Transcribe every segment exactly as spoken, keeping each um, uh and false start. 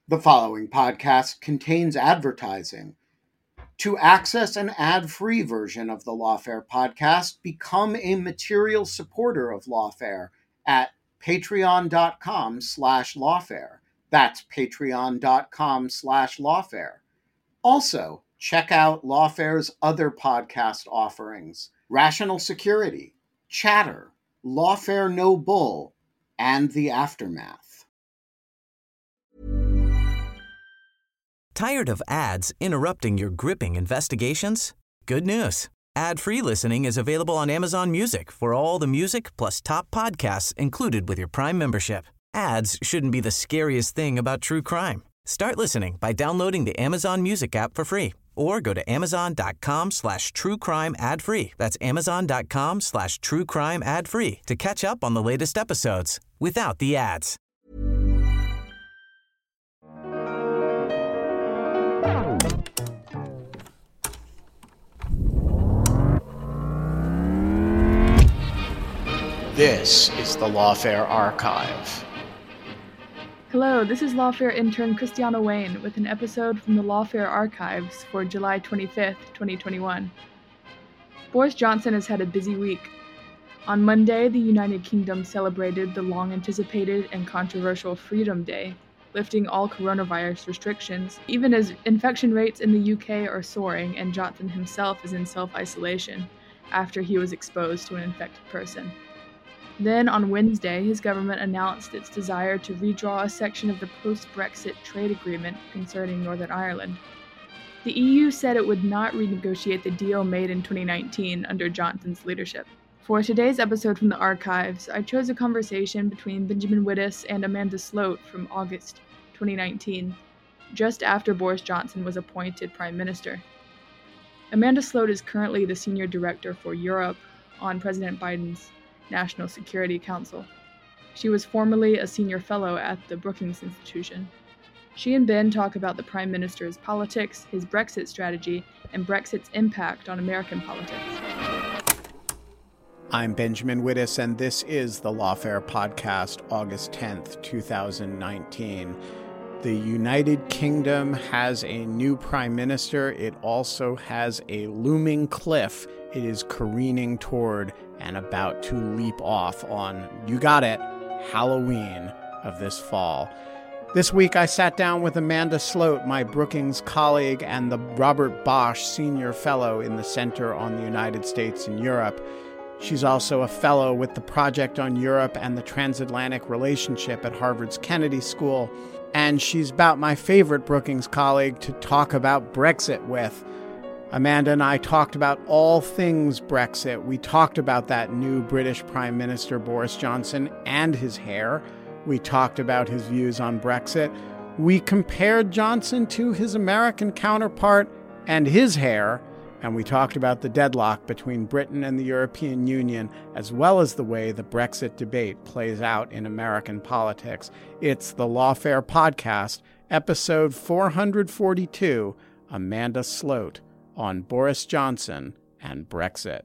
The following podcast contains advertising. To access an ad-free version of the Lawfare podcast, become a material supporter of Lawfare at patreon.com slash lawfare. That's patreon.com slash lawfare. Also, check out Lawfare's other podcast offerings: Rational Security, Chatter, Lawfare No Bull, and The Aftermath. Tired of ads interrupting your gripping investigations? Good news. Ad-free listening is available on Amazon Music for all the music plus top podcasts included with your Prime membership. Ads shouldn't be the scariest thing about true crime. Start listening by downloading the Amazon Music app for free or go to amazon.com slash true crime ad free. That's amazon.com slash true crime ad free to catch up on the latest episodes without the ads. This is the Lawfare Archive. Hello, this is Lawfare intern Christiana Wayne with an episode from the Lawfare Archives for July twenty-fifth, twenty twenty-one. Boris Johnson has had a busy week. On Monday, the United Kingdom celebrated the long-anticipated and controversial Freedom Day, lifting all coronavirus restrictions, even as infection rates in the U K are soaring and Johnson himself is in self-isolation after he was exposed to an infected person. Then, on Wednesday, his government announced its desire to redraw a section of the post-Brexit trade agreement concerning Northern Ireland. The E U said it would not renegotiate the deal made in twenty nineteen under Johnson's leadership. For today's episode from the archives, I chose a conversation between Benjamin Wittes and Amanda Sloat from August twenty nineteen, just after Boris Johnson was appointed Prime Minister. Amanda Sloat is currently the Senior Director for Europe on President Biden's National Security Council. She was formerly a senior fellow at the Brookings Institution. She and Ben talk about the Prime Minister's politics, his Brexit strategy, and Brexit's impact on American politics. I'm Benjamin Wittes, and this is the Lawfare Podcast, August tenth, twenty nineteen. The United Kingdom has a new Prime Minister. It also has a looming cliff it is careening toward and about to leap off on, you got it, Halloween of this fall. This week I sat down with Amanda Sloat, my Brookings colleague and the Robert Bosch Senior Fellow in the Center on the United States and Europe. She's also a fellow with the Project on Europe and the Transatlantic Relationship at Harvard's Kennedy School, and she's about my favorite Brookings colleague to talk about Brexit with. Amanda and I talked about all things Brexit. We talked about that new British Prime Minister, Boris Johnson, and his hair. We talked about his views on Brexit. We compared Johnson to his American counterpart and his hair. And we talked about the deadlock between Britain and the European Union, as well as the way the Brexit debate plays out in American politics. It's the Lawfare Podcast, episode four forty-two, Amanda Sloat, on Boris Johnson and Brexit.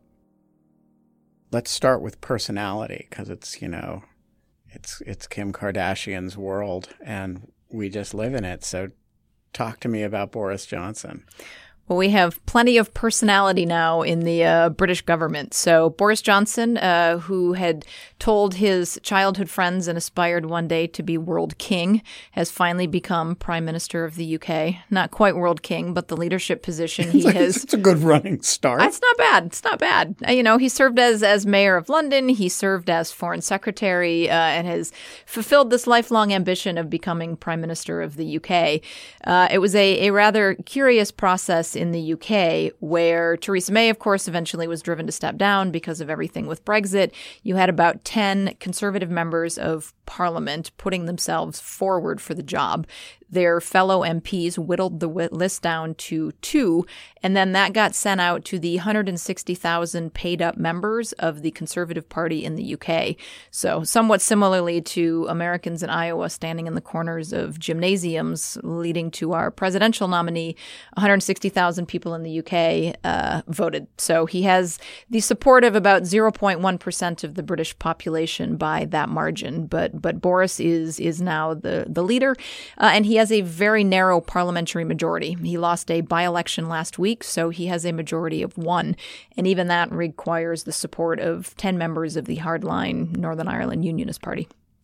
Let's start with personality, because it's, you know, it's it's Kim Kardashian's world, and we just live in it. So talk to me about Boris Johnson. Well, we have plenty of personality now in the uh, British government. So Boris Johnson, uh, who had told his childhood friends and aspired one day to be world king, has finally become Prime Minister of the U K. Not quite world king, but the leadership position he has. It's a good running start. It's not bad. It's not bad. Uh, you know, he served as as mayor of London. He served as foreign secretary uh, and has fulfilled this lifelong ambition of becoming Prime Minister of the U K. Uh, it was a, a rather curious process in the U K, where Theresa May, of course, eventually was driven to step down because of everything with Brexit. You had about ten Conservative members of Parliament putting themselves forward for the job. Their fellow M Ps whittled the list down to two, and then that got sent out to the one hundred sixty thousand paid-up members of the Conservative Party in the U K. So somewhat similarly to Americans in Iowa standing in the corners of gymnasiums leading to our presidential nominee, one hundred sixty thousand people in the U K uh, voted. So he has the support of about zero point one percent of the British population by that margin, but But Boris is is now the, the leader, uh, and he has a very narrow parliamentary majority. He lost a by-election last week, so he has a majority of one. And even that requires the support of ten members of the hardline Northern Ireland Unionist Party.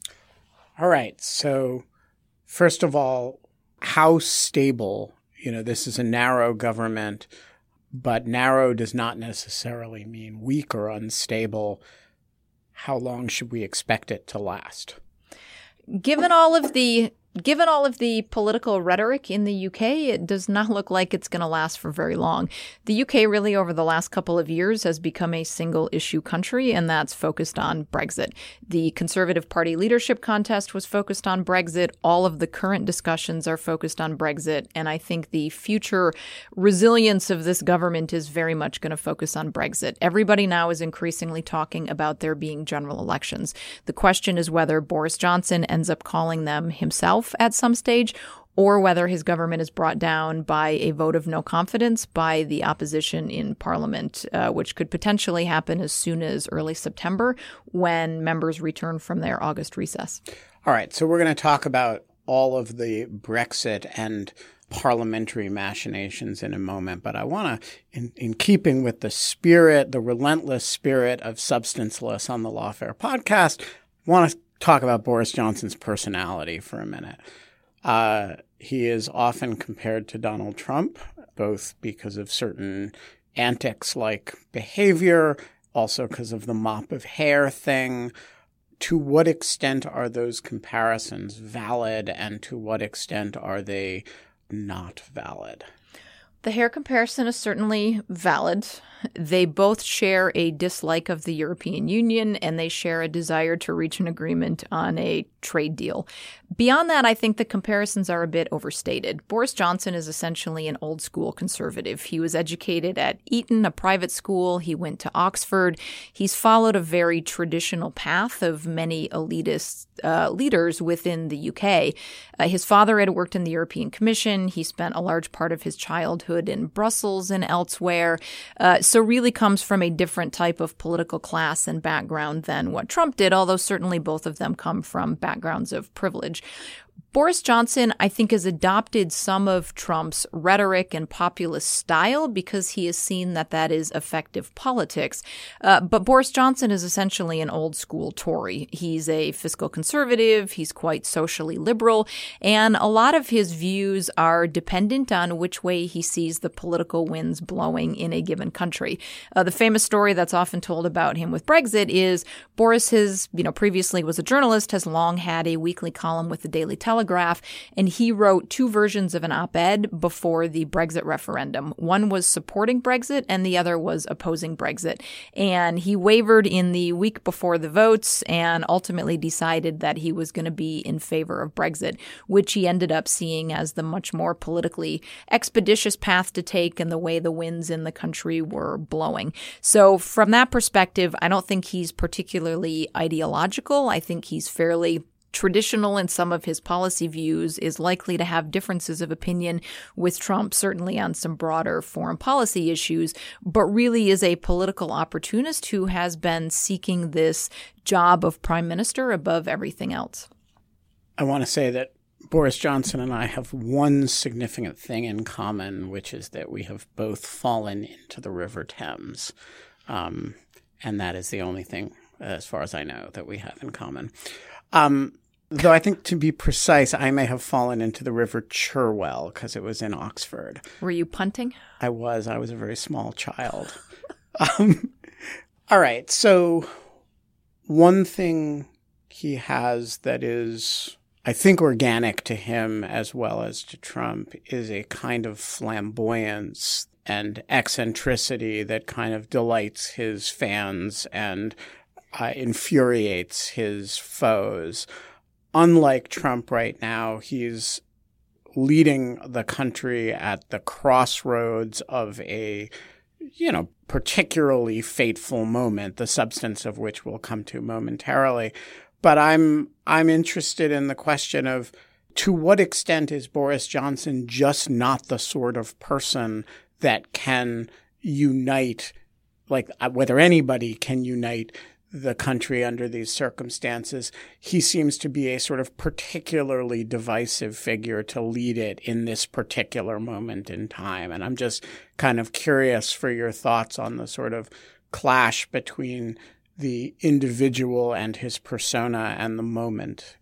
All right. So first of all, how stable, you know, this is a narrow government, but narrow does not necessarily mean weak or unstable. How long should we expect it to last? Given all of the Given all of the political rhetoric in the U K, it does not look like it's going to last for very long. The U K really over the last couple of years has become a single issue country, and that's focused on Brexit. The Conservative Party leadership contest was focused on Brexit. All of the current discussions are focused on Brexit. And I think the future resilience of this government is very much going to focus on Brexit. Everybody now is increasingly talking about there being general elections. The question is whether Boris Johnson ends up calling them himself at some stage, or whether his government is brought down by a vote of no confidence by the opposition in Parliament, uh, which could potentially happen as soon as early September when members return from their August recess. All right. So we're going to talk about all of the Brexit and parliamentary machinations in a moment. But I want to, in, in keeping with the spirit, the relentless spirit of Substanceless on the Lawfare podcast, want to talk about Boris Johnson's personality for a minute. Uh, he is often compared to Donald Trump, both because of certain antics-like behavior, also because of the mop of hair thing. To what extent are those comparisons valid, and to what extent are they not valid? The hair comparison is certainly valid. They both share a dislike of the European Union, and they share a desire to reach an agreement on a trade deal. Beyond that, I think the comparisons are a bit overstated. Boris Johnson is essentially an old school conservative. He was educated at Eton, a private school. He went to Oxford. He's followed a very traditional path of many elitist uh, leaders within the U K. Uh, his father had worked in the European Commission. He spent a large part of his childhood in Brussels and elsewhere. Uh, so really comes from a different type of political class and background than what Trump did, although certainly both of them come from backgrounds of privilege. Boris Johnson, I think, has adopted some of Trump's rhetoric and populist style because he has seen that that is effective politics. Uh, but Boris Johnson is essentially an old school Tory. He's a fiscal conservative. He's quite socially liberal. And a lot of his views are dependent on which way he sees the political winds blowing in a given country. Uh, the famous story that's often told about him with Brexit is Boris has, you know, previously was a journalist, has long had a weekly column with the Daily Telegraph. And he wrote two versions of an op-ed before the Brexit referendum. One was supporting Brexit and the other was opposing Brexit. And he wavered in the week before the votes and ultimately decided that he was going to be in favor of Brexit, which he ended up seeing as the much more politically expeditious path to take and the way the winds in the country were blowing. So from that perspective, I don't think he's particularly ideological. I think he's fairly traditional in some of his policy views, is likely to have differences of opinion with Trump, certainly on some broader foreign policy issues, but really is a political opportunist who has been seeking this job of prime minister above everything else. I want to say that Boris Johnson and I have one significant thing in common, which is that we have both fallen into the River Thames. Um, and that is the only thing, as far as I know, that we have in common. Um, though I think, to be precise, I may have fallen into the River Cherwell because it was in Oxford. Were you punting? I was. I was a very small child. um, all right. So one thing he has that is, I think, organic to him as well as to Trump is a kind of flamboyance and eccentricity that kind of delights his fans and uh, infuriates his foes. Unlike Trump right now, he's leading the country at the crossroads of a, you know, particularly fateful moment, the substance of which we'll come to momentarily. But I'm I'm interested in the question of, to what extent is Boris Johnson just not the sort of person that can unite, like whether anybody can unite the country under these circumstances, he seems to be a sort of particularly divisive figure to lead it in this particular moment in time. And I'm just kind of curious for your thoughts on the sort of clash between the individual and his persona and the moment.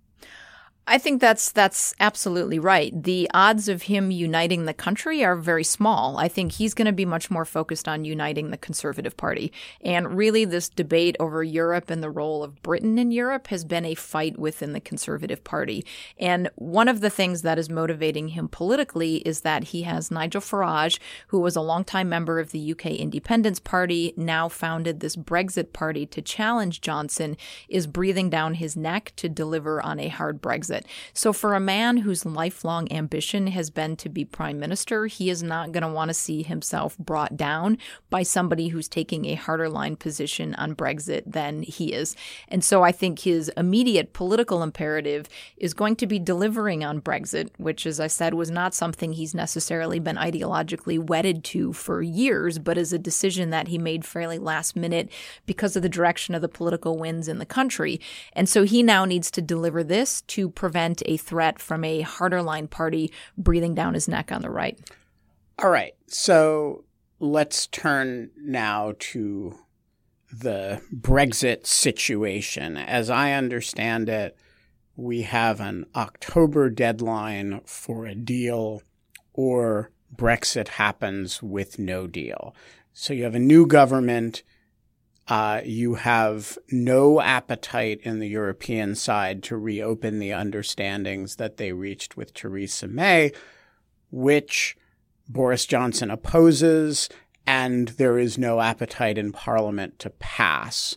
I think that's that's absolutely right. The odds of him uniting the country are very small. I think he's going to be much more focused on uniting the Conservative Party. And really, this debate over Europe and the role of Britain in Europe has been a fight within the Conservative Party. And one of the things that is motivating him politically is that he has Nigel Farage, who was a longtime member of the U K Independence Party, now founded this Brexit party to challenge Johnson, is breathing down his neck to deliver on a hard Brexit. So for a man whose lifelong ambition has been to be prime minister, he is not going to want to see himself brought down by somebody who's taking a harder line position on Brexit than he is. And so I think his immediate political imperative is going to be delivering on Brexit, which, as I said, was not something he's necessarily been ideologically wedded to for years, but is a decision that he made fairly last minute because of the direction of the political winds in the country. And so he now needs to deliver this to prevent a threat from a harder line party breathing down his neck on the right. All right. So let's turn now to the Brexit situation. As I understand it, we have an October deadline for a deal, or Brexit happens with no deal. So you have a new government. Uh, you have no appetite in the European side to reopen the understandings that they reached with Theresa May, which Boris Johnson opposes, and there is no appetite in Parliament to pass.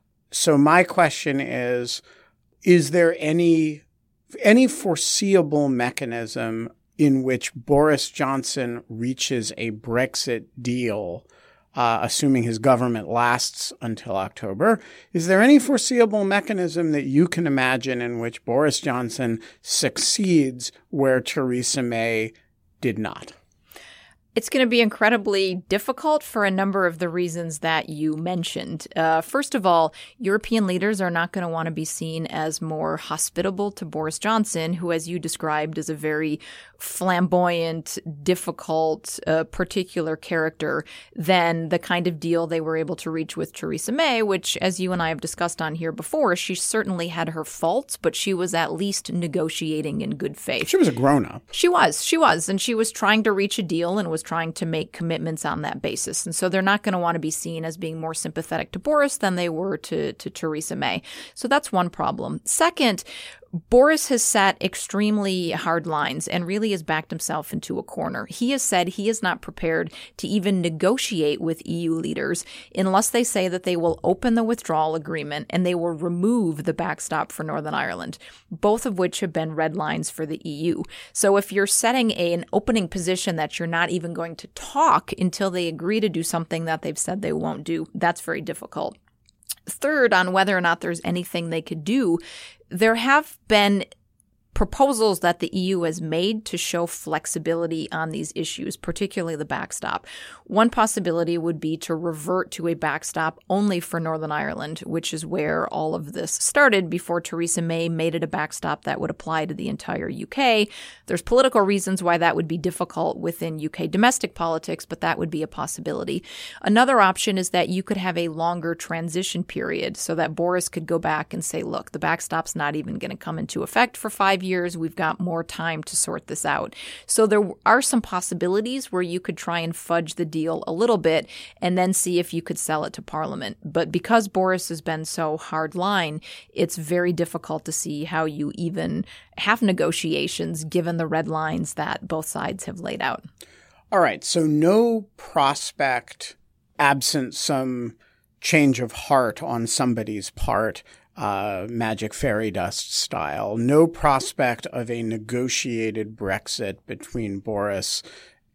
So my question is, is there any any foreseeable mechanism in which Boris Johnson reaches a Brexit deal, Uh, assuming his government lasts until October? Is there any foreseeable mechanism that you can imagine in which Boris Johnson succeeds where Theresa May did not? It's going to be incredibly difficult for a number of the reasons that you mentioned. Uh, first of all, European leaders are not going to want to be seen as more hospitable to Boris Johnson, who, as you described, is a very flamboyant, difficult, uh, particular character than the kind of deal they were able to reach with Theresa May, which, as you and I have discussed on here before, she certainly had her faults, but she was at least negotiating in good faith. She was a grown-up. She was. She was. And she was trying to reach a deal and was trying to make commitments on that basis. And so they're not going to want to be seen as being more sympathetic to Boris than they were to, to Theresa May. So that's one problem. Second, Boris has set extremely hard lines and really has backed himself into a corner. He has said he is not prepared to even negotiate with E U leaders unless they say that they will open the withdrawal agreement and they will remove the backstop for Northern Ireland, both of which have been red lines for the E U. So if you're setting a, an opening position that you're not even going to talk until they agree to do something that they've said they won't do, that's very difficult. Third, on whether or not there's anything they could do, there have been proposals that the E U has made to show flexibility on these issues, particularly the backstop. One possibility would be to revert to a backstop only for Northern Ireland, which is where all of this started before Theresa May made it a backstop that would apply to the entire U K. There's political reasons why that would be difficult within U K domestic politics, but that would be a possibility. Another option is that you could have a longer transition period so that Boris could go back and say, look, the backstop's not even going to come into effect for five years. We've got more time to sort this out. So there are some possibilities where you could try and fudge the deal a little bit and then see if you could sell it to Parliament. But because Boris has been so hard line, it's very difficult to see how you even have negotiations given the red lines that both sides have laid out. All right. So no prospect, absent some change of heart on somebody's part, Uh, magic fairy dust style, no prospect of a negotiated Brexit between Boris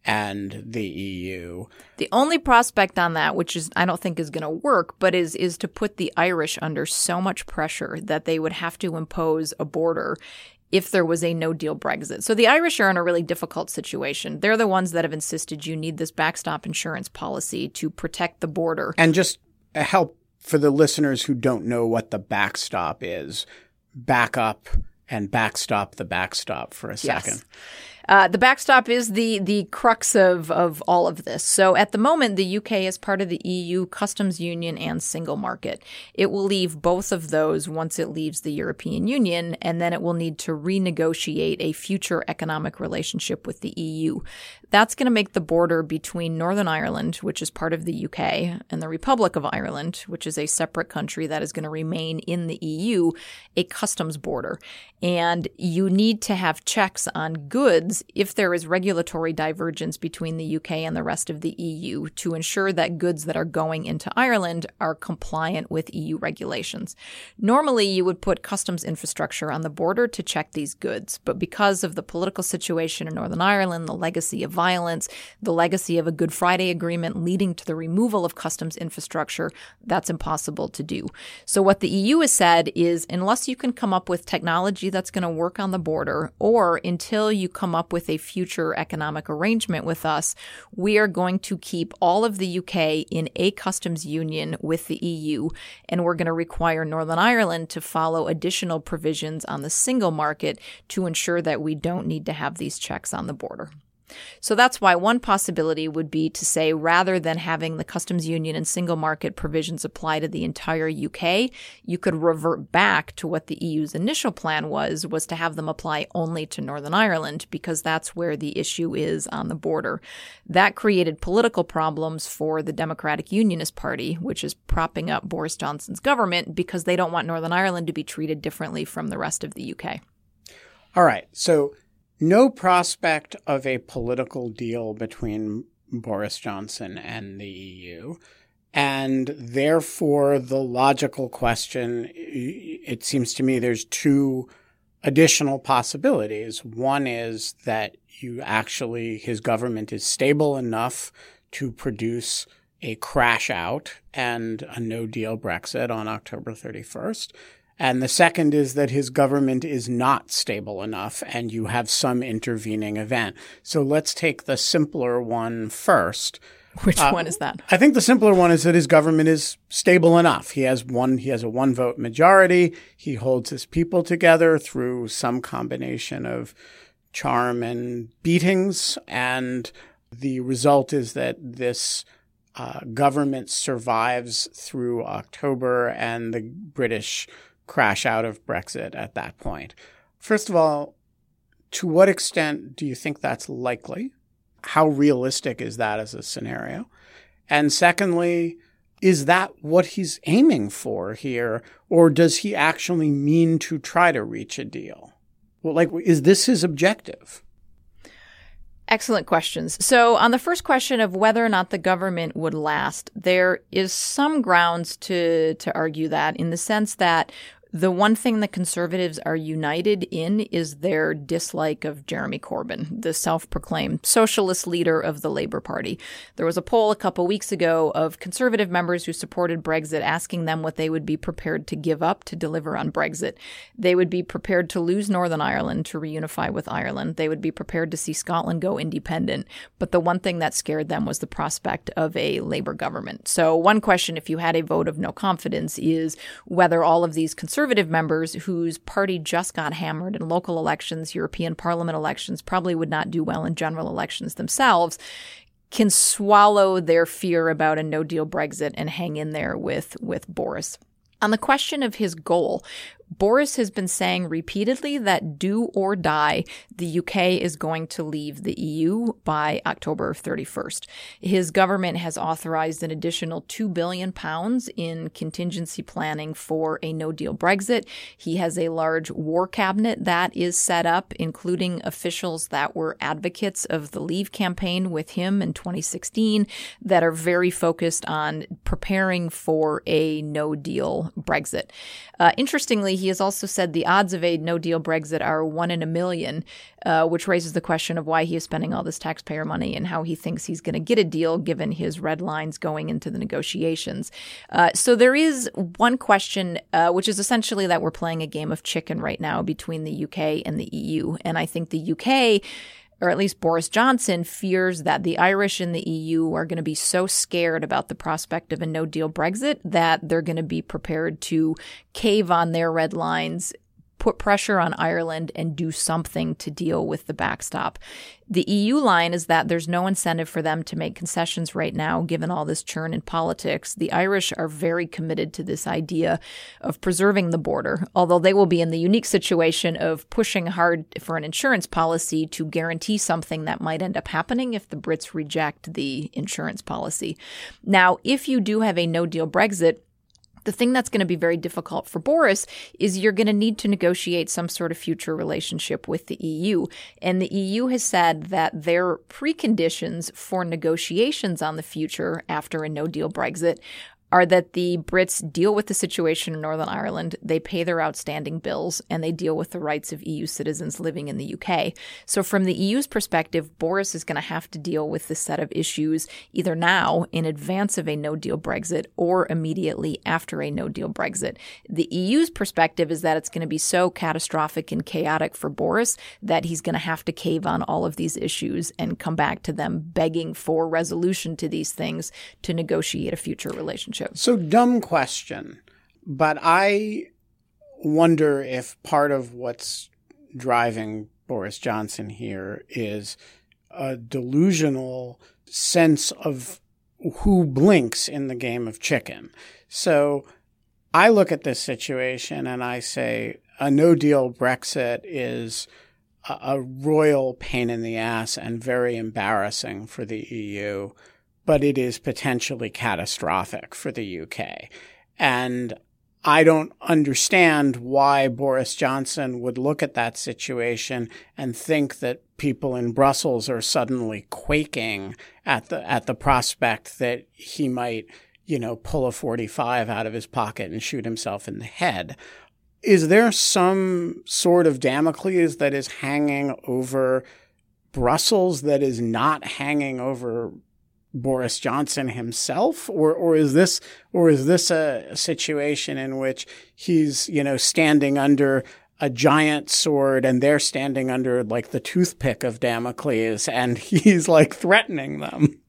and the E U. The only prospect on that, which is I don't think is going to work, but is is to put the Irish under so much pressure that they would have to impose a border if there was a no-deal Brexit. So the Irish are in a really difficult situation. They're the ones that have insisted you need this backstop insurance policy to protect the border. And just help for the listeners who don't know what the backstop is, back up and backstop the backstop for a second. Yes. Uh, the backstop is the the crux of, of all of this. So at the moment, the U K is part of the E U customs union and single market. It will leave both of those once it leaves the European Union, and then it will need to renegotiate a future economic relationship with the E U. That's going to make the border between Northern Ireland, which is part of the U K, and the Republic of Ireland, which is a separate country that is going to remain in the E U, a customs border. And you need to have checks on goods if there is regulatory divergence between the U K and the rest of the E U to ensure that goods that are going into Ireland are compliant with E U regulations. Normally, you would put customs infrastructure on the border to check these goods, but because of the political situation in Northern Ireland, the legacy of violence, the legacy of a Good Friday Agreement leading to the removal of customs infrastructure, that's impossible to do. So what the E U has said is unless you can come up with technology that's going to work on the border, or until you come up with a future economic arrangement with us, we are going to keep all of the U K in a customs union with the E U, and we're going to require Northern Ireland to follow additional provisions on the single market to ensure that we don't need to have these checks on the border. So that's why one possibility would be to say, rather than having the customs union and single market provisions apply to the entire U K, you could revert back to what the E U's initial plan was, was to have them apply only to Northern Ireland, because that's where the issue is on the border. That created political problems for the Democratic Unionist Party, which is propping up Boris Johnson's government, because they don't want Northern Ireland to be treated differently from the rest of the U K. All right. So no prospect of a political deal between Boris Johnson and the E U. And therefore, the logical question, it seems to me there's two additional possibilities. One is that you actually, his government is stable enough to produce a crash out and a no-deal Brexit on October thirty-first. And the second is that his government is not stable enough and you have some intervening event. So let's take the simpler one first. Which uh, one is that? I think the simpler one is that his government is stable enough. He has one, he has a one vote majority. He holds his people together through some combination of charm and beatings. And the result is that this uh, government survives through October and the British crash out of Brexit at that point. First of all, to what extent do you think that's likely? How realistic is that as a scenario? And secondly, is that what he's aiming for here, or does he actually mean to try to reach a deal? Well, like, is this his objective? Excellent questions. So on the first question of whether or not the government would last, there is some grounds to to argue that, in the sense that the one thing the Conservatives are united in is their dislike of Jeremy Corbyn, the self-proclaimed socialist leader of the Labour Party. There was a poll a couple weeks ago of Conservative members who supported Brexit asking them what they would be prepared to give up to deliver on Brexit. They would be prepared to lose Northern Ireland to reunify with Ireland. They would be prepared to see Scotland go independent. But the one thing that scared them was the prospect of a Labour government. So one question, if you had a vote of no confidence, is whether all of these Conservative Conservative members whose party just got hammered in local elections, European Parliament elections, probably would not do well in general elections themselves, can swallow their fear about a no-deal Brexit and hang in there with, with Boris. On the question of his goal, Boris has been saying repeatedly that do or die, the U K is going to leave the E U by October thirty-first. His government has authorized an additional two billion pounds in contingency planning for a no-deal Brexit. He has a large war cabinet that is set up, including officials that were advocates of the Leave campaign with him in twenty sixteen, that are very focused on preparing for a no-deal Brexit. Uh, interestingly, he has also said the odds of a no-deal Brexit are one in a million, uh, which raises the question of why he is spending all this taxpayer money and how he thinks he's going to get a deal given his red lines going into the negotiations. Uh, so there is one question, uh, which is essentially that we're playing a game of chicken right now between the U K and the E U. And I think the U K or at least Boris Johnson, fears that the Irish in the E U are going to be so scared about the prospect of a no-deal Brexit that they're going to be prepared to cave on their red lines, put pressure on Ireland, and do something to deal with the backstop. The E U line is that there's no incentive for them to make concessions right now, given all this churn in politics. The Irish are very committed to this idea of preserving the border, although they will be in the unique situation of pushing hard for an insurance policy to guarantee something that might end up happening if the Brits reject the insurance policy. Now, if you do have a no-deal Brexit, the thing that's going to be very difficult for Boris is you're going to need to negotiate some sort of future relationship with the E U. And the E U has said that their preconditions for negotiations on the future after a no-deal Brexit are that the Brits deal with the situation in Northern Ireland, they pay their outstanding bills, and they deal with the rights of E U citizens living in the U K. So from the E U's perspective, Boris is going to have to deal with this set of issues either now, in advance of a no-deal Brexit, or immediately after a no-deal Brexit. The E U's perspective is that it's going to be so catastrophic and chaotic for Boris that he's going to have to cave on all of these issues and come back to them begging for resolution to these things to negotiate a future relationship. So, dumb question, but I wonder if part of what's driving Boris Johnson here is a delusional sense of who blinks in the game of chicken. So I look at this situation and I say a no-deal Brexit is a, a royal pain in the ass and very embarrassing for the E U, but it is potentially catastrophic for the U K. And I don't understand why Boris Johnson would look at that situation and think that people in Brussels are suddenly quaking at the at the prospect that he might, you know, pull a forty-five out of his pocket and shoot himself in the head. Is there some sort of Damocles that is hanging over Brussels that is not hanging over Boris Johnson himself, or or is this or is this a situation in which he's, you know, standing under a giant sword and they're standing under like the toothpick of Damocles and he's like threatening them?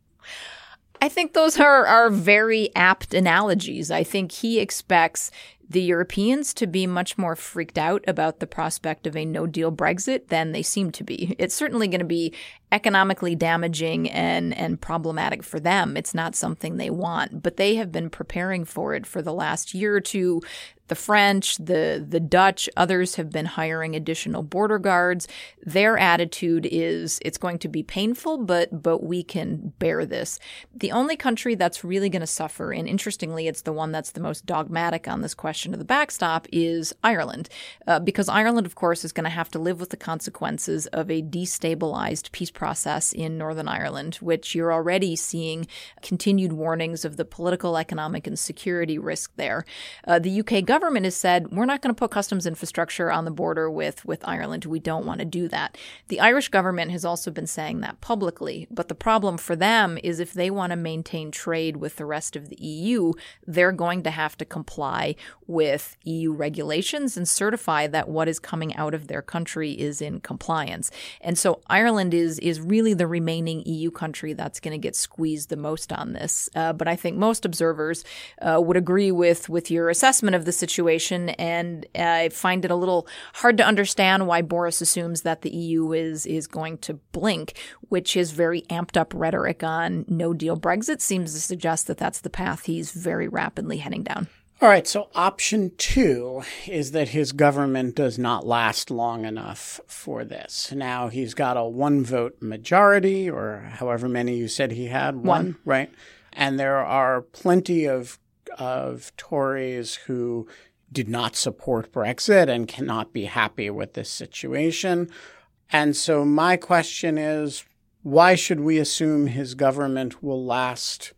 I think those are, are very apt analogies. I think he expects the Europeans to be much more freaked out about the prospect of a no-deal Brexit than they seem to be. It's certainly going to be economically damaging and, and problematic for them. It's not something they want, but they have been preparing for it for the last year or two. The French, the the Dutch, others have been hiring additional border guards. Their attitude is it's going to be painful, but but we can bear this. The only country that's really going to suffer, and interestingly, it's the one that's the most dogmatic on this question of the backstop, is Ireland. Uh, because Ireland, of course, is going to have to live with the consequences of a destabilized peace process in Northern Ireland, which you're already seeing continued warnings of the political, economic, and security risk there. Uh, the U K government government has said, we're not going to put customs infrastructure on the border with, with Ireland. We don't want to do that. The Irish government has also been saying that publicly. But the problem for them is if they want to maintain trade with the rest of the E U, they're going to have to comply with E U regulations and certify that what is coming out of their country is in compliance. And so Ireland is, is really the remaining E U country that's going to get squeezed the most on this. Uh, but I think most observers uh, would agree with, with your assessment of the situation. situation, and I find it a little hard to understand why Boris assumes that the E U is is going to blink, which is very amped up rhetoric on no-deal Brexit seems to suggest that that's the path he's very rapidly heading down. All right, so option two is that his government does not last long enough for this. Now, he's got a one-vote majority, or however many you said he had. One, one. Right? And there are plenty of of Tories who did not support Brexit and cannot be happy with this situation. And so my question is, why should we assume his government will last,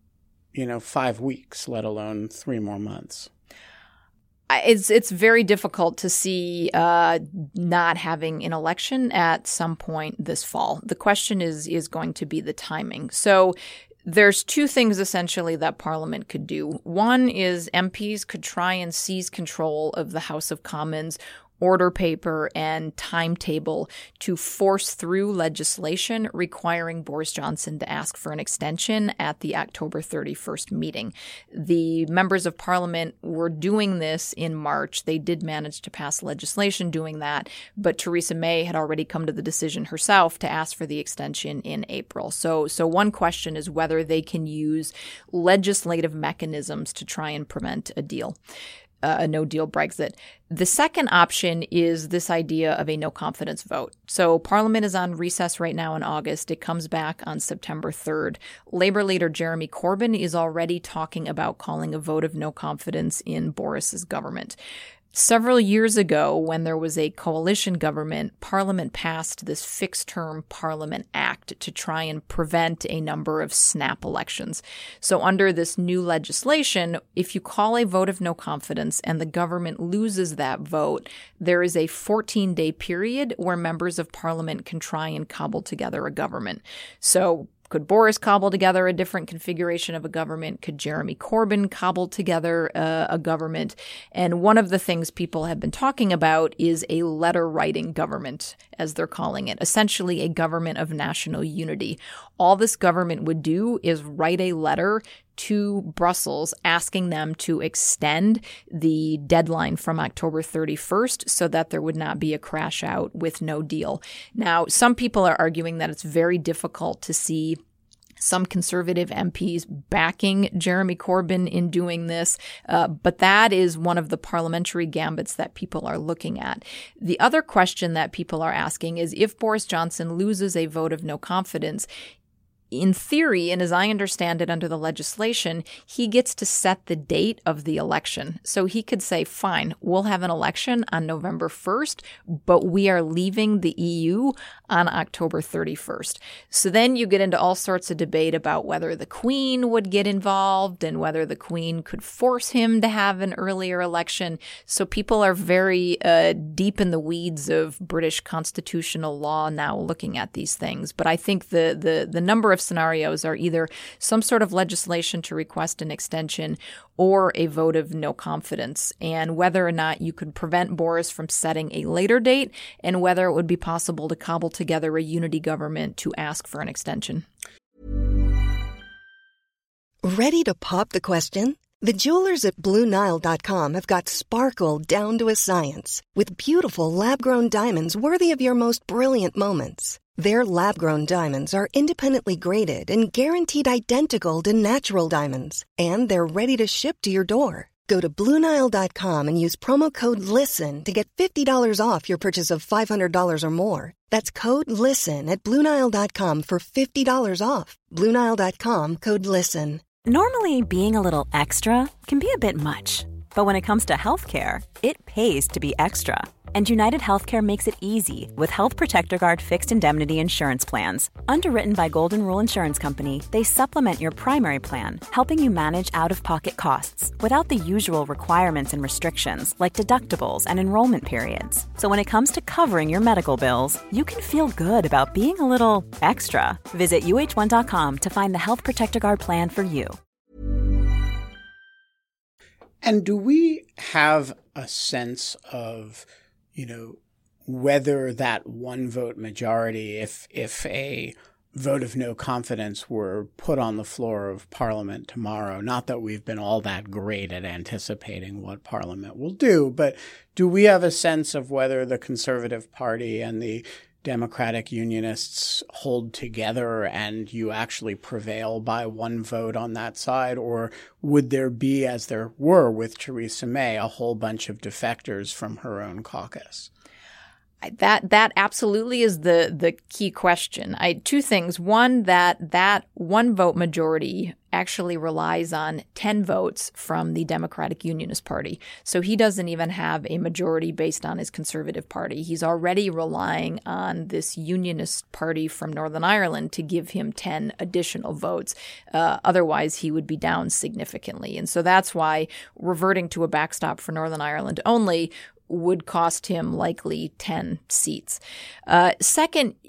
you know, five weeks, let alone three more months? It's it's very difficult to see uh, not having an election at some point this fall. The question is is going to be the timing. So there's two things essentially that Parliament could do. One is M Ps could try and seize control of the House of Commons order paper and timetable to force through legislation requiring Boris Johnson to ask for an extension at the October thirty-first meeting. The members of parliament were doing this in March. They did manage to pass legislation doing that, but Theresa May had already come to the decision herself to ask for the extension in April. So, so one question is whether they can use legislative mechanisms to try and prevent a deal. Uh, a no-deal Brexit. The second option is this idea of a no-confidence vote. So Parliament is on recess right now in August. It comes back on September third. Labour leader Jeremy Corbyn is already talking about calling a vote of no confidence in Boris's government. Several years ago, when there was a coalition government, Parliament passed this Fixed-Term Parliament Act to try and prevent a number of snap elections. So under this new legislation, if you call a vote of no confidence and the government loses that vote, there is a fourteen-day period where members of Parliament can try and cobble together a government. So could Boris cobble together a different configuration of a government? Could Jeremy Corbyn cobble together uh, a government? And one of the things people have been talking about is a letter-writing government, as they're calling it, essentially a government of national unity. All this government would do is write a letter to Brussels asking them to extend the deadline from October thirty-first so that there would not be a crash out with no deal. Now, some people are arguing that it's very difficult to see some conservative M Ps backing Jeremy Corbyn in doing this, uh, but that is one of the parliamentary gambits that people are looking at. The other question that people are asking is if Boris Johnson loses a vote of no confidence, in theory, and as I understand it under the legislation, he gets to set the date of the election. So he could say, fine, we'll have an election on November first, but we are leaving the E U on October thirty-first. So then you get into all sorts of debate about whether the Queen would get involved and whether the Queen could force him to have an earlier election. So people are very uh, deep in the weeds of British constitutional law now looking at these things. But I think the the the number of scenarios are either some sort of legislation to request an extension or a vote of no confidence, and whether or not you could prevent Boris from setting a later date and whether it would be possible to cobble together a unity government to ask for an extension. Ready to pop the question? The jewelers at Blue Nile dot com have got sparkle down to a science with beautiful lab-grown diamonds worthy of your most brilliant moments. Their lab-grown diamonds are independently graded and guaranteed identical to natural diamonds, and they're ready to ship to your door. Go to Blue Nile dot com and use promo code LISTEN to get fifty dollars off your purchase of five hundred dollars or more. That's code LISTEN at Blue Nile dot com for fifty dollars off. Blue Nile dot com, code LISTEN. Normally, being a little extra can be a bit much, but when it comes to healthcare, it pays to be extra. And United Healthcare makes it easy with Health Protector Guard fixed indemnity insurance plans. Underwritten by Golden Rule Insurance Company, they supplement your primary plan, helping you manage out-of-pocket costs without the usual requirements and restrictions like deductibles and enrollment periods. So when it comes to covering your medical bills, you can feel good about being a little extra. Visit U H one dot com to find the Health Protector Guard plan for you. And do we have a sense of, you know, whether that one vote majority, if if a vote of no confidence were put on the floor of Parliament tomorrow, not that we've been all that great at anticipating what Parliament will do, but do we have a sense of whether the Conservative Party and the Democratic Unionists hold together and you actually prevail by one vote on that side? Or would there be, as there were with Theresa May, a whole bunch of defectors from her own caucus? That that absolutely is the the key question. I two things. One, that that one vote majority actually relies on ten votes from the Democratic Unionist Party. So he doesn't even have a majority based on his Conservative Party. He's already relying on this Unionist Party from Northern Ireland to give him ten additional votes. Uh, otherwise, he would be down significantly. And so that's why reverting to a backstop for Northern Ireland only would cost him likely ten seats. Uh, second,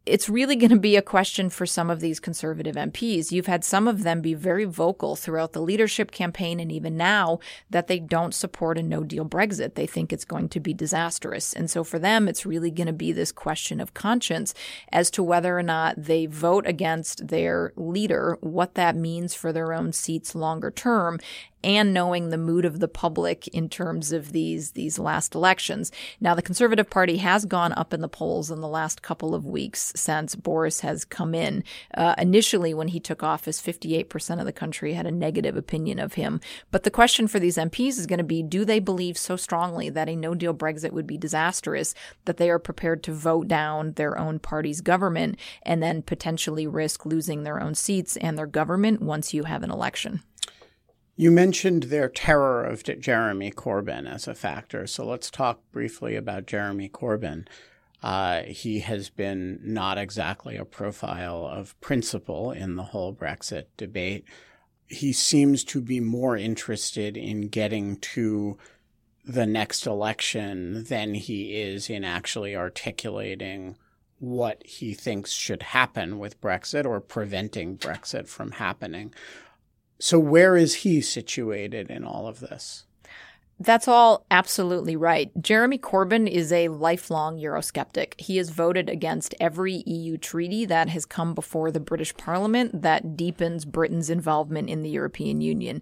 it's really going to be a question for some of these Conservative M Ps. You've had some of them be very vocal throughout the leadership campaign and even now that they don't support a no-deal Brexit. They think it's going to be disastrous. And so for them, it's really going to be this question of conscience as to whether or not they vote against their leader, what that means for their own seats longer term, and knowing the mood of the public in terms of these these last elections. Now, the Conservative Party has gone up in the polls in the last couple of weeks since Boris has come in. Uh, initially, when he took office, fifty-eight percent of the country had a negative opinion of him. But the question for these M Ps is going to be, do they believe so strongly that a no-deal Brexit would be disastrous that they are prepared to vote down their own party's government and then potentially risk losing their own seats and their government once you have an election? You mentioned their terror of Jeremy Corbyn as a factor. So let's talk briefly about Jeremy Corbyn. Uh, he has been not exactly a profile of principle in the whole Brexit debate. He seems to be more interested in getting to the next election than he is in actually articulating what he thinks should happen with Brexit or preventing Brexit from happening. So where is he situated in all of this? That's all absolutely right. Jeremy Corbyn is a lifelong Eurosceptic. He has voted against every E U treaty that has come before the British Parliament that deepens Britain's involvement in the European Union.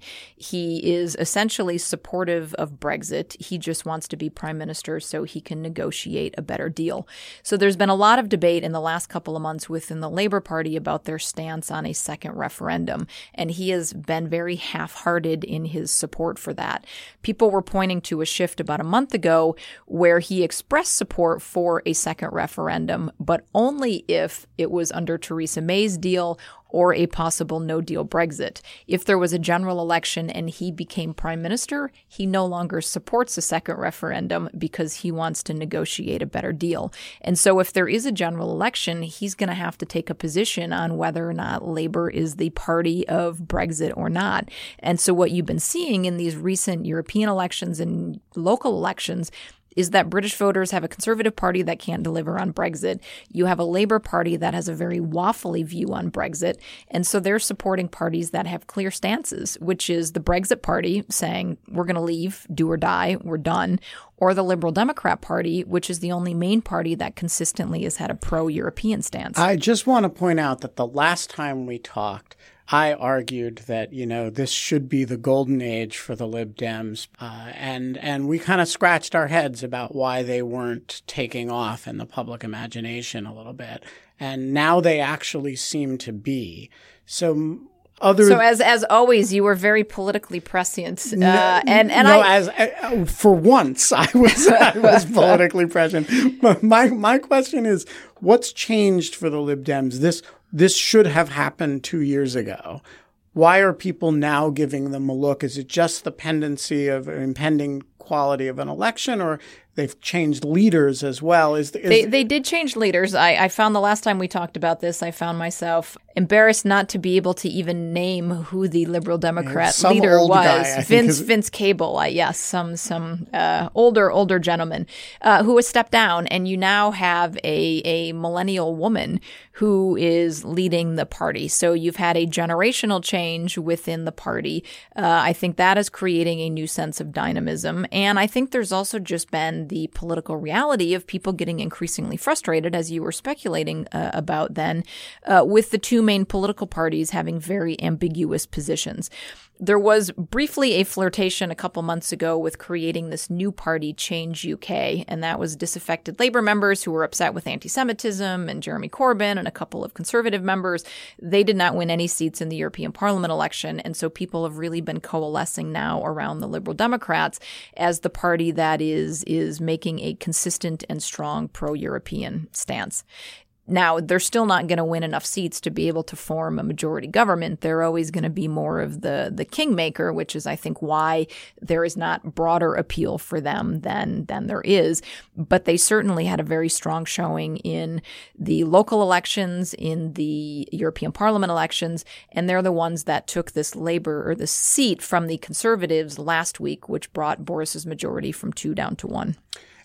He is essentially supportive of Brexit. He just wants to be prime minister so he can negotiate a better deal. So there's been a lot of debate in the last couple of months within the Labour Party about their stance on a second referendum, and he has been very half-hearted in his support for that. People were pointing to a shift about a month ago where he expressed support for a second referendum, but only if it was under Theresa May's deal or a possible no-deal Brexit. If there was a general election and he became prime minister, he no longer supports a second referendum because he wants to negotiate a better deal. And so if there is a general election, he's going to have to take a position on whether or not Labour is the party of Brexit or not. And so what you've been seeing in these recent European elections and local elections is that British voters have a Conservative Party that can't deliver on Brexit. You have a Labour Party that has a very waffly view on Brexit. And so they're supporting parties that have clear stances, which is the Brexit Party saying, we're going to leave, do or die, we're done, or the Liberal Democrat Party, which is the only main party that consistently has had a pro-European stance. I just want to point out that the last time we talked, I argued that, you know, this should be the golden age for the Lib Dems. Uh, and, and we kind of scratched our heads about why they weren't taking off in the public imagination a little bit. And now they actually seem to be. So other So as as always, you were very politically prescient. No, uh, and, and no, I, as uh, for once I was I was politically prescient. But my my question is, what's changed for the Lib Dems? This This should have happened two years ago. Why are people now giving them a look? Is it just the pendency of impending quality of an election, or they've changed leaders as well? Is, is they they did change leaders. I, I found the last time we talked about this, I found myself embarrassed not to be able to even name who the Liberal Democrat Some leader old was. guy, I think Vince is- Vince Cable, uh, yes, some some uh, older older gentleman uh, who has stepped down, and you now have a a millennial woman who is leading the party. So you've had a generational change within the party. Uh, I think that is creating a new sense of dynamism, and I think there's also just been the political reality of people getting increasingly frustrated, as you were speculating uh, about then, uh, with the two main political parties having very ambiguous positions. There was briefly a flirtation a couple months ago with creating this new party, Change U K, and that was disaffected Labour members who were upset with anti-Semitism and Jeremy Corbyn and a couple of Conservative members. They did not win any seats in the European Parliament election, and so people have really been coalescing now around the Liberal Democrats as the party that is is making a consistent and strong pro-European stance. Now, they're still not going to win enough seats to be able to form a majority government. They're always going to be more of the the kingmaker, which is, I think, why there is not broader appeal for them than than there is. But they certainly had a very strong showing in the local elections, in the European Parliament elections, and they're the ones that took this Labour or this seat from the Conservatives last week, which brought Boris's majority from two down to one.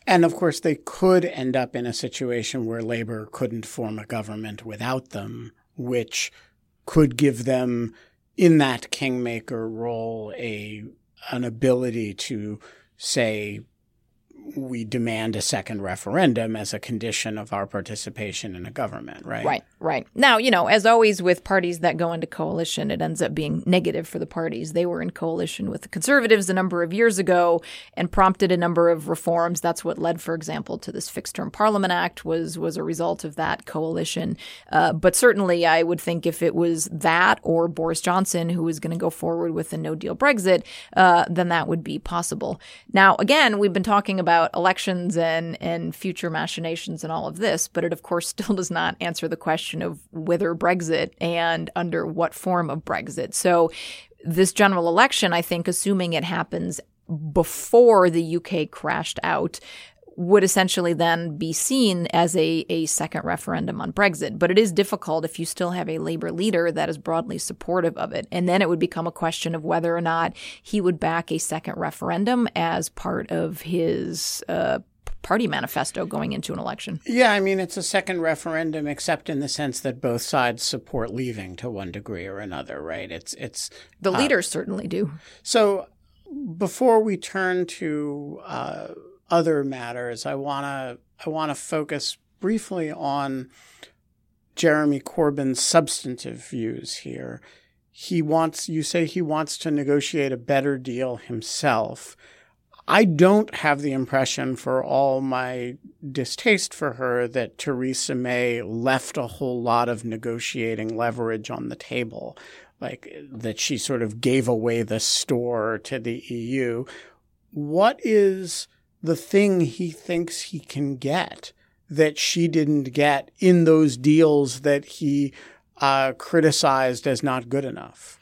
And of course, they could end up in a situation where Labour couldn't form a government without them, which could give them, in that kingmaker role, a an ability to say, we demand a second referendum as a condition of our participation in a government, right? Right, right. Now, you know, as always with parties that go into coalition, it ends up being negative for the parties. They were in coalition with the Conservatives a number of years ago and prompted a number of reforms. That's what led, for example, to this Fixed-Term Parliament Act was, was a result of that coalition. Uh, but certainly I would think if it was that or Boris Johnson who was going to go forward with a no-deal Brexit, uh, then that would be possible. Now, again, we've been talking about elections and, and future machinations and all of this, but it, of course, still does not answer the question of whether Brexit and under what form of Brexit. So this general election, I think, assuming it happens before the U K crashed out, would essentially then be seen as a, a second referendum on Brexit. But it is difficult if you still have a Labour leader that is broadly supportive of it. And then it would become a question of whether or not he would back a second referendum as part of his uh, party manifesto going into an election. Yeah, I mean, it's a second referendum, except in the sense that both sides support leaving to one degree or another, right? It's it's The uh, leaders certainly do. So before we turn to uh, other matters, I want to I want to focus briefly on Jeremy Corbyn's substantive views here. He wants, you say he wants to negotiate a better deal himself. I don't have the impression, for all my distaste for her, that Theresa May left a whole lot of negotiating leverage on the table, like that she sort of gave away the store to the E U. What is the thing he thinks he can get that she didn't get in those deals that he uh, criticized as not good enough?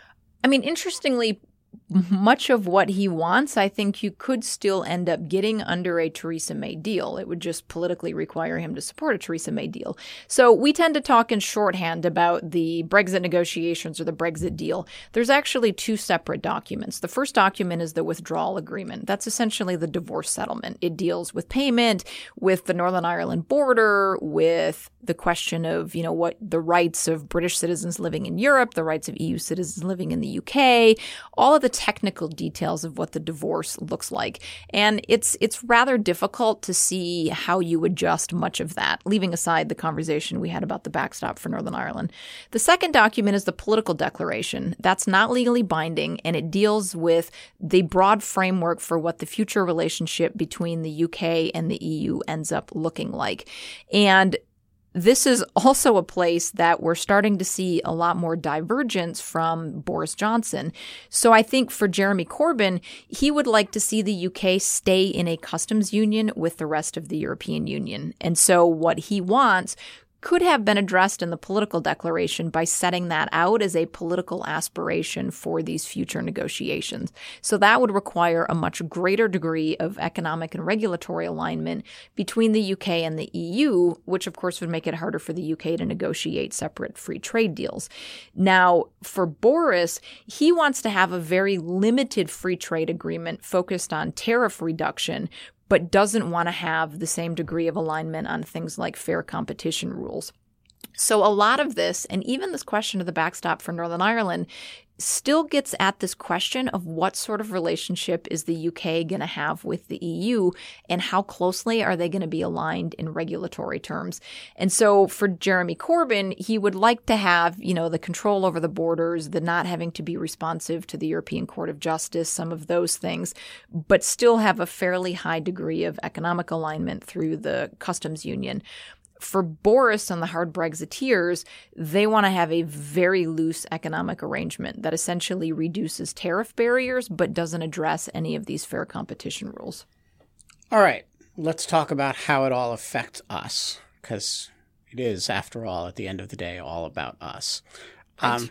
I mean, interestingly, much of what he wants, I think you could still end up getting under a Theresa May deal. It would just politically require him to support a Theresa May deal. So we tend to talk in shorthand about the Brexit negotiations or the Brexit deal. There's actually two separate documents. The first document is the withdrawal agreement. That's essentially the divorce settlement. It deals with payment, with the Northern Ireland border, with the question of, you know, what the rights of British citizens living in Europe, the rights of E U citizens living in the U K, all of the technical details of what the divorce looks like. And it's it's rather difficult to see how you adjust much of that, leaving aside the conversation we had about the backstop for Northern Ireland. The second document is the political declaration. That's not legally binding, and it deals with the broad framework for what the future relationship between the U K and the E U ends up looking like. And this is also a place that we're starting to see a lot more divergence from Boris Johnson. So I think for Jeremy Corbyn, he would like to see the U K stay in a customs union with the rest of the European Union. And so what he wants could have been addressed in the political declaration by setting that out as a political aspiration for these future negotiations. So that would require a much greater degree of economic and regulatory alignment between the U K and the E U, which of course would make it harder for the U K to negotiate separate free trade deals. Now, for Boris, he wants to have a very limited free trade agreement focused on tariff reduction, but doesn't want to have the same degree of alignment on things like fair competition rules. So a lot of this, and even this question of the backstop for Northern Ireland, still gets at this question of what sort of relationship is the U K going to have with the E U and how closely are they going to be aligned in regulatory terms. And so for Jeremy Corbyn, he would like to have, you know, the control over the borders, the not having to be responsive to the European Court of Justice, some of those things, but still have a fairly high degree of economic alignment through the customs union. For Boris and the hard Brexiteers, they want to have a very loose economic arrangement that essentially reduces tariff barriers but doesn't address any of these fair competition rules. All right, let's talk about how it all affects us, because it is, after all, at the end of the day, all about us. Right. Um,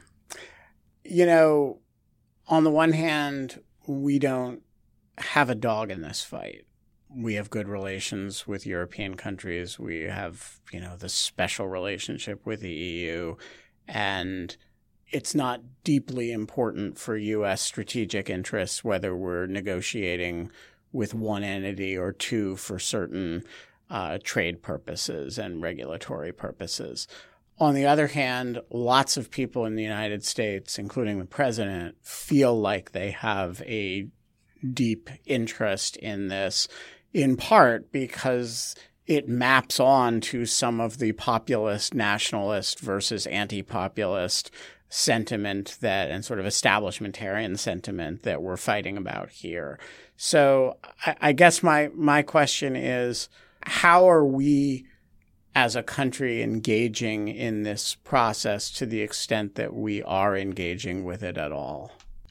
you know, on the one hand, we don't have a dog in this fight. We have good relations with European countries. We have, you know, the special relationship with the E U. And it's not deeply important for U S strategic interests whether we're negotiating with one entity or two for certain uh, trade purposes and regulatory purposes. On the other hand, lots of people in the United States, including the president, feel like they have a deep interest in this, in part because it maps on to some of the populist, nationalist versus anti-populist sentiment that, and sort of establishmentarian sentiment that we're fighting about here. So I, I guess my, my question is, how are we as a country engaging in this process to the extent that we are engaging with it at all?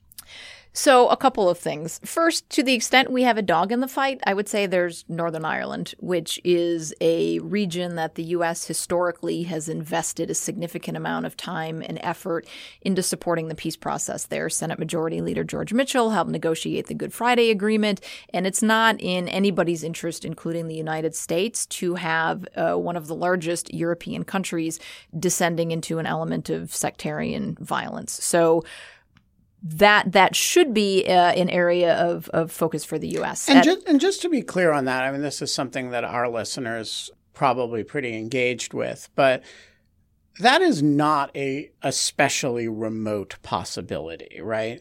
So a couple of things. First, to the extent we have a dog in the fight, I would say there's Northern Ireland, which is a region that the U S historically has invested a significant amount of time and effort into supporting the peace process there. Senate Majority Leader George Mitchell helped negotiate the Good Friday Agreement, and it's not in anybody's interest, including the United States, to have uh, one of the largest European countries descending into an element of sectarian violence. So That that should be uh, an area of, of focus for the U S. And, At- just, and just to be clear on that, I mean, this is something that our listeners probably pretty engaged with, but that is not a especially remote possibility, right?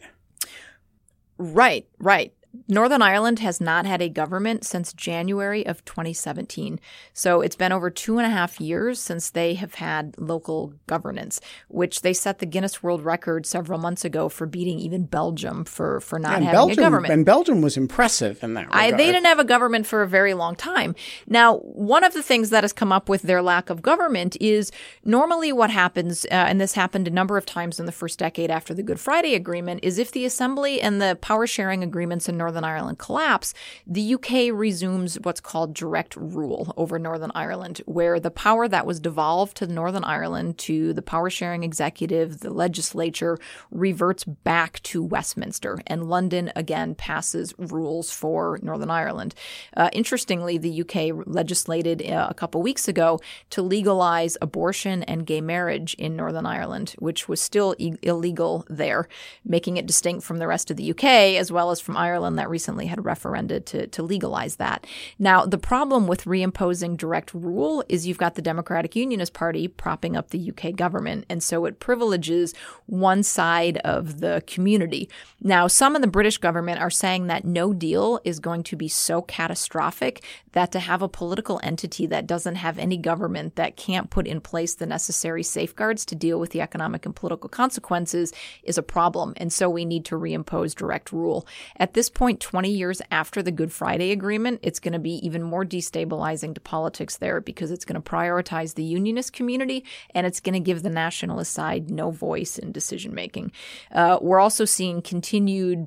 Right, right. Northern Ireland has not had a government since January of twenty seventeen. So it's been over two and a half years since they have had local governance, which they set the Guinness World Record several months ago for beating even Belgium for, for not and having Belgium, a government. And Belgium was impressive in that regard. I, they didn't have a government for a very long time. Now, one of the things that has come up with their lack of government is normally what happens, uh, and this happened a number of times in the first decade after the Good Friday Agreement, is if the Assembly and the power sharing agreements in Northern Ireland collapse, the U K resumes what's called direct rule over Northern Ireland, where the power that was devolved to Northern Ireland, to the power sharing executive, the legislature, reverts back to Westminster, and London again passes rules for Northern Ireland. Uh, interestingly, the U K legislated uh, a couple weeks ago to legalize abortion and gay marriage in Northern Ireland, which was still e- illegal there, making it distinct from the rest of the U K, as well as from Ireland that recently had referended to, to legalize that. Now, the problem with reimposing direct rule is you've got the Democratic Unionist Party propping up the U K government, and so it privileges one side of the community. Now, some in the British government are saying that no deal is going to be so catastrophic that to have a political entity that doesn't have any government, that can't put in place the necessary safeguards to deal with the economic and political consequences, is a problem. And so we need to reimpose direct rule. At this point, twenty years after the Good Friday Agreement, it's going to be even more destabilizing to politics there, because it's going to prioritize the unionist community, and it's going to give the nationalist side no voice in decision making. Uh, we're also seeing continued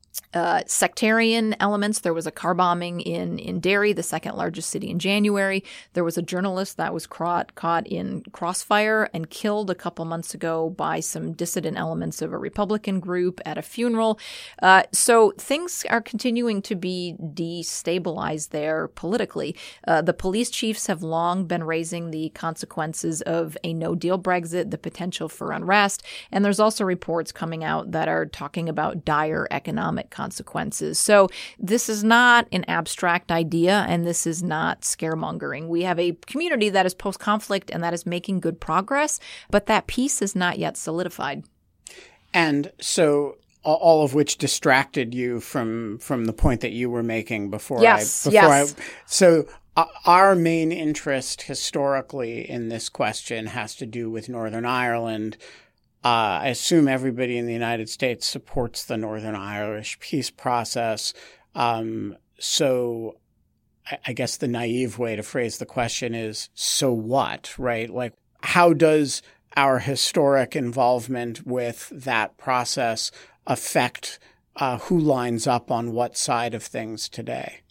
Uh, sectarian elements. There was a car bombing in, in Derry, the second largest city, in January. There was a journalist that was caught, caught in crossfire and killed a couple months ago by some dissident elements of a Republican group at a funeral. Uh, so things are continuing to be destabilized there politically. Uh, the police chiefs have long been raising the consequences of a no-deal Brexit, the potential for unrest, and there's also reports coming out that are talking about dire economic consequences. So this is not an abstract idea, and this is not scaremongering. We have a community that is post-conflict and that is making good progress, but that peace is not yet solidified. And so all of which distracted you from from the point that you were making before. Yes, I, before yes. I, so uh, our main interest historically in this question has to do with Northern Ireland. Uh, I assume everybody in the United States supports the Northern Irish peace process. Um, so I, I guess the naive way to phrase the question is, so what, right? Like, how does our historic involvement with that process affect uh, who lines up on what side of things today?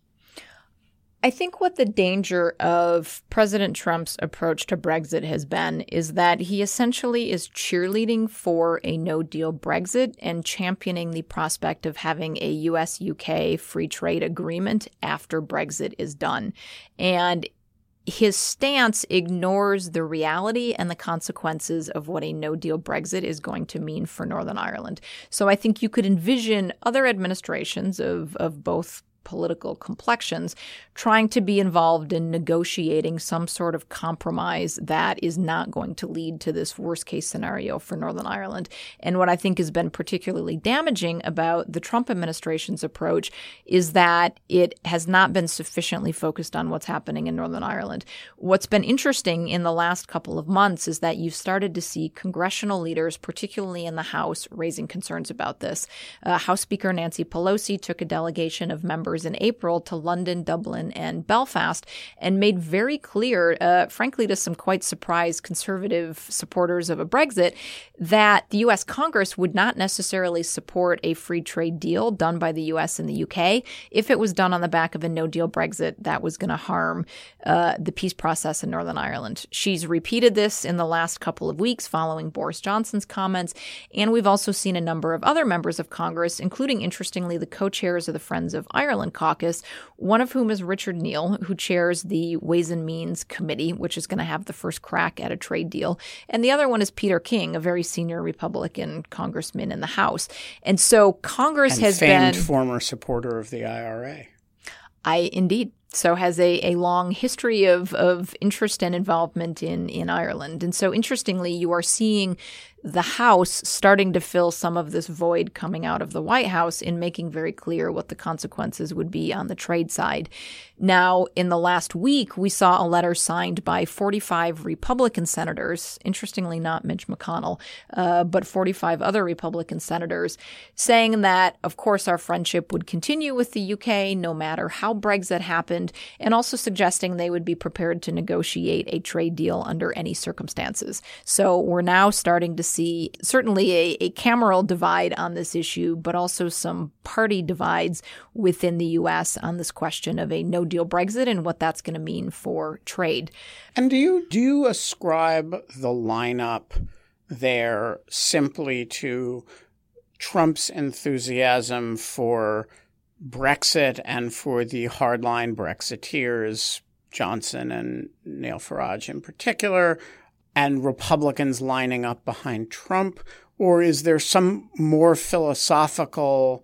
I think what the danger of President Trump's approach to Brexit has been is that he essentially is cheerleading for a no-deal Brexit and championing the prospect of having a U S U K free trade agreement after Brexit is done. And his stance ignores the reality and the consequences of what a no-deal Brexit is going to mean for Northern Ireland. So I think you could envision other administrations of, of both political complexions, trying to be involved in negotiating some sort of compromise that is not going to lead to this worst-case scenario for Northern Ireland. And what I think has been particularly damaging about the Trump administration's approach is that it has not been sufficiently focused on what's happening in Northern Ireland. What's been interesting in the last couple of months is that you've started to see congressional leaders, particularly in the House, raising concerns about this. Uh, House Speaker Nancy Pelosi took a delegation of members in April to London, Dublin, and Belfast and made very clear, uh, frankly, to some quite surprised conservative supporters of a Brexit, that the U S Congress would not necessarily support a free trade deal done by the U S and the U K if it was done on the back of a no-deal Brexit that was going to harm uh, the peace process in Northern Ireland. She's repeated this in the last couple of weeks following Boris Johnson's comments, and we've also seen a number of other members of Congress, including, interestingly, the co-chairs of the Friends of Ireland caucus, one of whom is Richard Neal, who chairs the Ways and Means Committee, which is going to have the first crack at a trade deal. And the other one is Peter King, a very senior Republican congressman in the House. And so Congress and has famed been former supporter of the I R A. I indeed. So has a, a long history of, of interest and involvement in, in Ireland. And so interestingly, you are seeing the House starting to fill some of this void coming out of the White House in making very clear what the consequences would be on the trade side. Now, in the last week, we saw a letter signed by forty-five Republican senators, interestingly not Mitch McConnell, uh, but forty-five other Republican senators, saying that, of course, our friendship would continue with the U K no matter how Brexit happened, and also suggesting they would be prepared to negotiate a trade deal under any circumstances. So we're now starting to see certainly a, a cameral divide on this issue, but also some party divides within the U S on this question of a no-deal Brexit and what that's going to mean for trade. And do you do you ascribe the lineup there simply to Trump's enthusiasm for Brexit and for the hardline Brexiteers, Johnson and Nigel Farage in particular, and Republicans lining up behind Trump? Or is there some more philosophical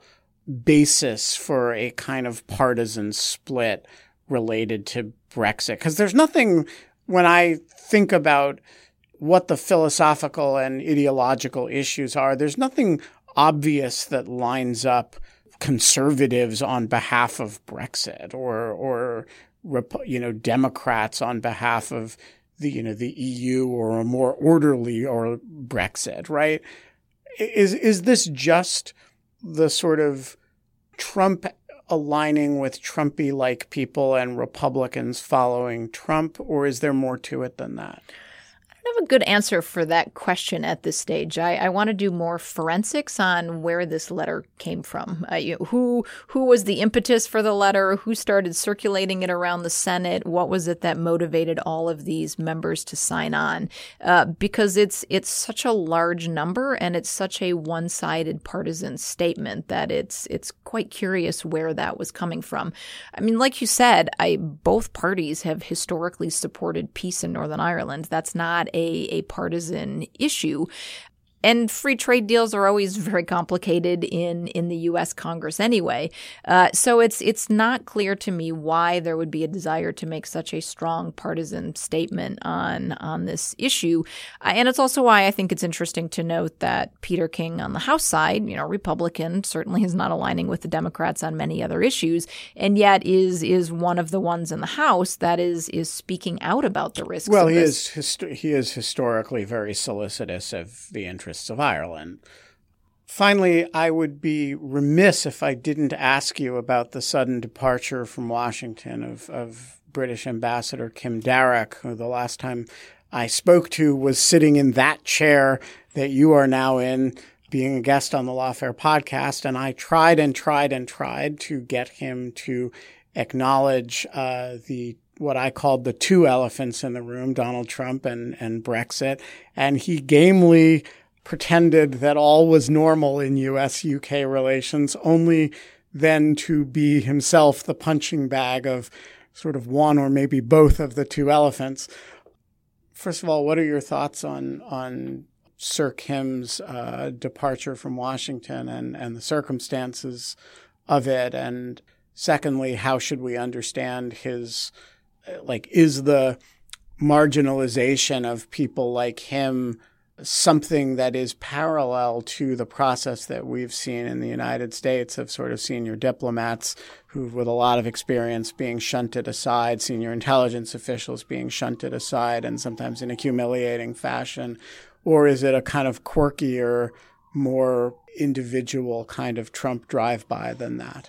basis for a kind of partisan split related to Brexit? Because there's nothing, when I think about what the philosophical and ideological issues are, there's nothing obvious that lines up conservatives on behalf of Brexit or, or you know, Democrats on behalf of the, you know, the E U or a more orderly or Brexit, right? Is is this just the sort of Trump aligning with Trumpy-like people and Republicans following Trump, or is there more to it than that? I don't have a good answer for that question at this stage. I, I want to do more forensics on where this letter came from. Uh, you know, who who was the impetus for the letter? Who started circulating it around the Senate? What was it that motivated all of these members to sign on? Uh, because it's it's such a large number and it's such a one-sided partisan statement that it's it's quite curious where that was coming from. I mean, like you said, I both parties have historically supported peace in Northern Ireland. That's not A, a partisan issue. And free trade deals are always very complicated in, in the U S Congress anyway. Uh, so it's it's not clear to me why there would be a desire to make such a strong partisan statement on, on this issue. Uh, and it's also why I think it's interesting to note that Peter King on the House side, you know, Republican, certainly is not aligning with the Democrats on many other issues, and yet is is one of the ones in the House that is is speaking out about the risks well, of he this. is histo- he is historically very solicitous of the interests of Ireland. Finally, I would be remiss if I didn't ask you about the sudden departure from Washington of, of British Ambassador Kim Darroch, who the last time I spoke to was sitting in that chair that you are now in, being a guest on the Lawfare podcast. And I tried and tried and tried to get him to acknowledge uh, the what I called the two elephants in the room, Donald Trump and, and Brexit. And he gamely pretended that all was normal in U S U K relations, only then to be himself the punching bag of sort of one or maybe both of the two elephants. First of all, what are your thoughts on on Sir Kim's uh, departure from Washington and, and the circumstances of it? And Secondly, how should we understand his, like, is the marginalization of people like him something that is parallel to the process that we've seen in the United States of sort of senior diplomats who, with a lot of experience, being shunted aside, senior intelligence officials being shunted aside, and sometimes in a humiliating fashion? Or is it a kind of quirkier, more individual kind of Trump drive-by than that?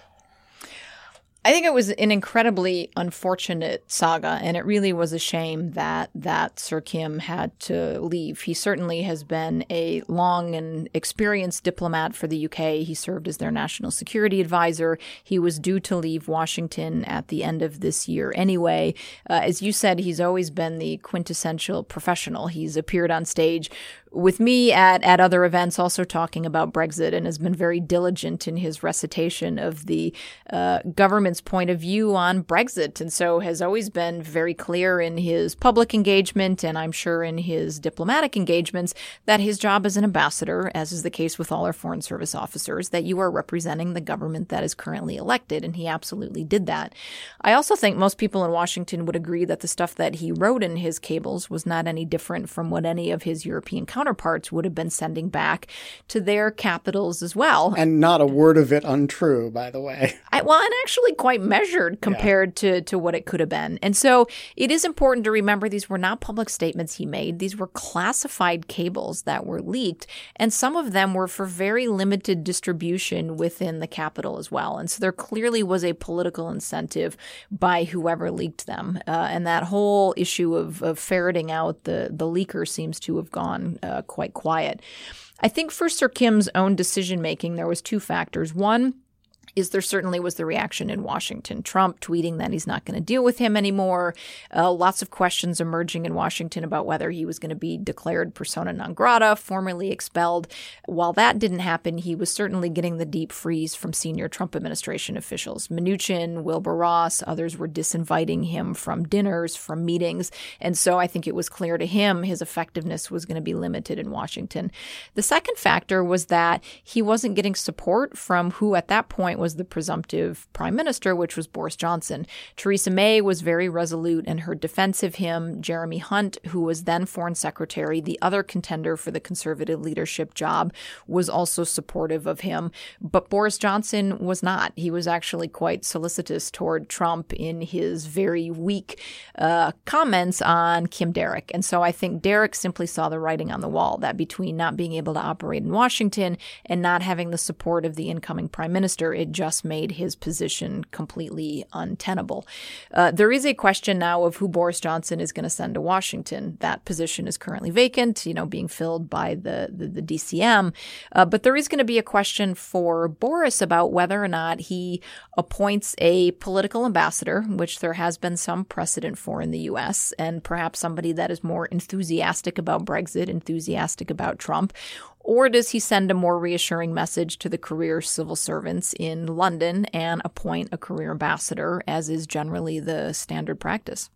I think it was an incredibly unfortunate saga, and it really was a shame that that Sir Kim had to leave. He certainly has been a long and experienced diplomat for the U K. He served as their national security advisor. He was due to leave Washington at the end of this year anyway. Uh, as you said, he's always been the quintessential professional. He's appeared on stage with me at, at other events also talking about Brexit and has been very diligent in his recitation of the uh, government's point of view on Brexit. And so has always been very clear in his public engagement, and I'm sure in his diplomatic engagements, that his job as an ambassador, as is the case with all our Foreign Service officers, that you are representing the government that is currently elected. And he absolutely did that. I also think most people in Washington would agree that the stuff that he wrote in his cables was not any different from what any of his European counterparts would have been sending back to their capitals as well. And not a word of it untrue, by the way. I, well, and actually quite measured compared yeah. to, to what it could have been. And so it is important to remember these were not public statements he made. These were classified cables that were leaked, and some of them were for very limited distribution within the Capitol as well. And so there clearly was a political incentive by whoever leaked them. Uh, and that whole issue of, of ferreting out the, the leaker seems to have gone uh, quite quiet. I think for Sir Kim's own decision-making, there was two factors. One is there certainly was the reaction in Washington. Trump tweeting that he's not going to deal with him anymore. Uh, lots of questions emerging in Washington about whether he was going to be declared persona non grata, formally expelled. While that didn't happen, he was certainly getting the deep freeze from senior Trump administration officials. Mnuchin, Wilbur Ross, others were disinviting him from dinners, from meetings. And so I think it was clear to him his effectiveness was going to be limited in Washington. The second factor was that he wasn't getting support from who at that point was was the presumptive prime minister, which was Boris Johnson. Theresa May was very resolute in her defense of him. Jeremy Hunt, who was then foreign secretary, the other contender for the conservative leadership job, was also supportive of him. But Boris Johnson was not. He was actually quite solicitous toward Trump in his very weak uh, comments on Kim Derrick. And so I think Derrick simply saw the writing on the wall, that between not being able to operate in Washington and not having the support of the incoming prime minister, it just made his position completely untenable. Uh, there is a question now of who Boris Johnson is going to send to Washington. That position is currently vacant, you know, being filled by the, the, the D C M. Uh, but there is going to be a question for Boris about whether or not he appoints a political ambassador, which there has been some precedent for in the U S, and perhaps somebody that is more enthusiastic about Brexit, enthusiastic about Trump. Or does he send a more reassuring message to the career civil servants in London and appoint a career ambassador, as is generally the standard practice?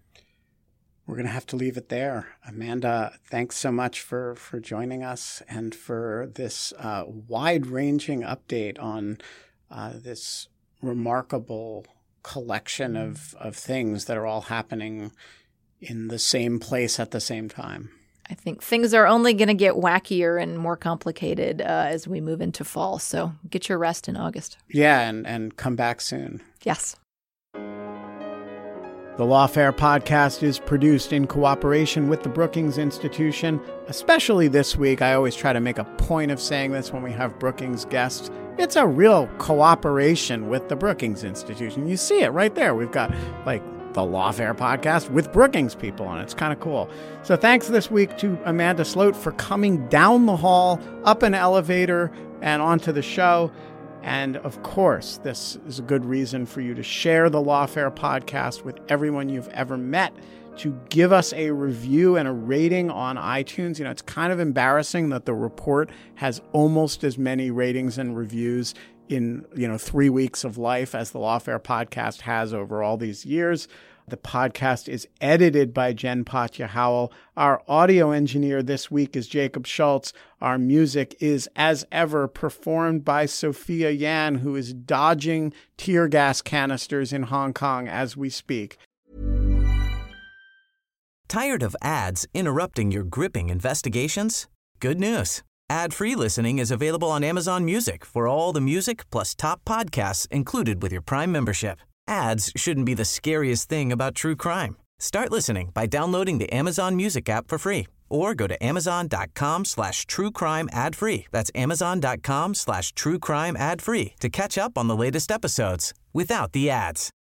We're going to have to leave it there. Amanda, thanks so much for, for joining us and for this uh, wide-ranging update on uh, this remarkable collection of, of things that are all happening in the same place at the same time. I think things are only going to get wackier and more complicated uh, as we move into fall. So get your rest in August. Yeah, and, and come back soon. Yes. The Lawfare podcast is produced in cooperation with the Brookings Institution. Especially this week, I always try to make a point of saying this when we have Brookings guests. It's a real cooperation with the Brookings Institution. You see it right there. We've got, like, the Lawfare podcast with Brookings people on it. It's kind of cool. So thanks this week to Amanda Sloat for coming down the hall, up an elevator, and onto the show. And of course, this is a good reason for you to share the Lawfare podcast with everyone you've ever met, to give us a review and a rating on iTunes. You know, it's kind of embarrassing that the report has almost as many ratings and reviews in, you know, three weeks of life as the Lawfare podcast has over all these years. The podcast is edited by Jen Patja Howell. Our audio engineer this week is Jacob Schultz. Our music is, as ever, performed by Sophia Yan, who is dodging tear gas canisters in Hong Kong as we speak. Tired of ads interrupting your gripping investigations? Good news. Ad-free listening is available on Amazon Music for all the music plus top podcasts included with your Prime membership. Ads shouldn't be the scariest thing about true crime. Start listening by downloading the Amazon Music app for free or go to amazon.com slash true crime ad free. That's amazon.com slash true crime ad free to catch up on the latest episodes without the ads.